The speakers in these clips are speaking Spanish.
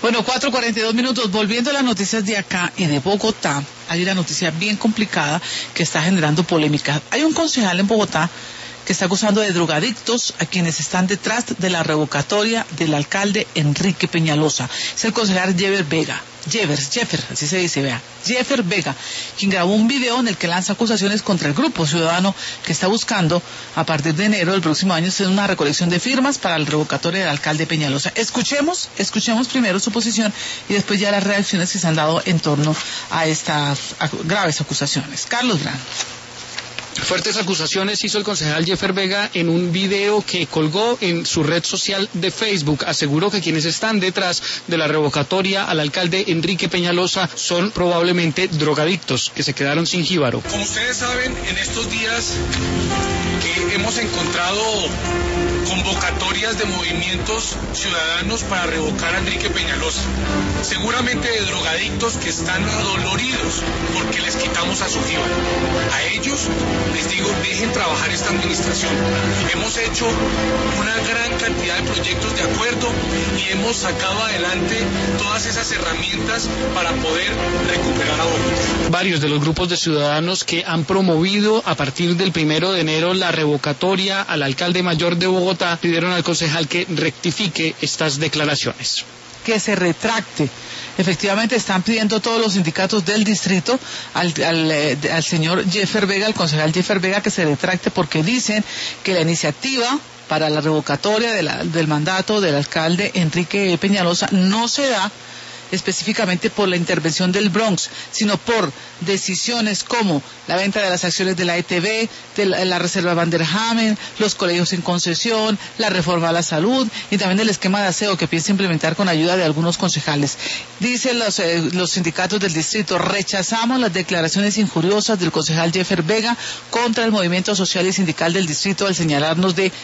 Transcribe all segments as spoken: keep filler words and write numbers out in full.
Bueno, cuatro cuarenta y dos minutos, volviendo a las noticias de acá y de Bogotá, hay una noticia bien complicada que está generando polémica. Hay un concejal en Bogotá que está acusando de drogadictos a quienes están detrás de la revocatoria del alcalde Enrique Peñalosa. Es el concejal Jever Vega. Jevers, Jeffer, así se dice, vea, Jeffer Vega, quien grabó un video en el que lanza acusaciones contra el grupo ciudadano que está buscando, a partir de enero del próximo año, hacer una recolección de firmas para el revocatorio del alcalde Peñalosa. Escuchemos, escuchemos primero su posición y después ya las reacciones que se han dado en torno a estas graves acusaciones. Carlos Gran. Fuertes acusaciones hizo el concejal Jeffer Vega en un video que colgó en su red social de Facebook. Aseguró que quienes están detrás de la revocatoria al alcalde Enrique Peñalosa son probablemente drogadictos que se quedaron sin jíbaro. Como ustedes saben, en estos días eh, hemos encontrado convocatorias de movimientos ciudadanos para revocar a Enrique Peñalosa, seguramente de drogadictos que están adoloridos porque les quitamos a su jíbaro. A ellos les digo, dejen trabajar esta administración. Hemos hecho una gran cantidad de proyectos de acuerdo y hemos sacado adelante todas esas herramientas para poder recuperar a Bogotá. Varios de los grupos de ciudadanos que han promovido a partir del primero de enero la revocatoria al alcalde mayor de Bogotá pidieron al concejal que rectifique estas declaraciones. Que se retracte. Efectivamente están pidiendo todos los sindicatos del distrito al, al, eh, al señor Jeffer Vega, al concejal Jeffer Vega, que se retracte porque dicen que la iniciativa para la revocatoria de la, del mandato del alcalde Enrique Peñalosa no se da específicamente por la intervención del Bronx, sino por decisiones como la venta de las acciones de la E T B, de la, la reserva Van der Hamen, los colegios en concesión, la reforma a la salud y también el esquema de aseo que piensa implementar con ayuda de algunos concejales. Dicen los, eh, los sindicatos del distrito, rechazamos las declaraciones injuriosas del concejal Jeffer Vega contra el movimiento social y sindical del distrito al señalarnos de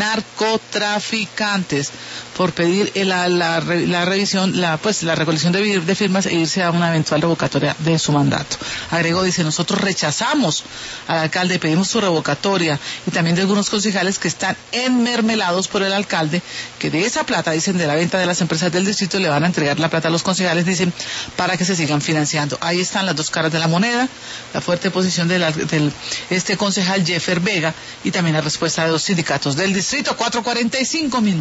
narcotraficantes por pedir la, la, la revisión, la, pues, la recolección de, de firmas e irse a una eventual revocatoria de su mandato. Agregó, dice, nosotros rechazamos al alcalde, pedimos su revocatoria y también de algunos concejales que están enmermelados por el alcalde, que de esa plata, dicen, de la venta de las empresas del distrito, le van a entregar la plata a los concejales, dicen, para que se sigan financiando. Ahí están las dos caras de la moneda, la fuerte posición de la, del este concejal Jeffer Vega y también la respuesta de los sindicatos del distrito. Cuatro cuarenta y cinco minutos.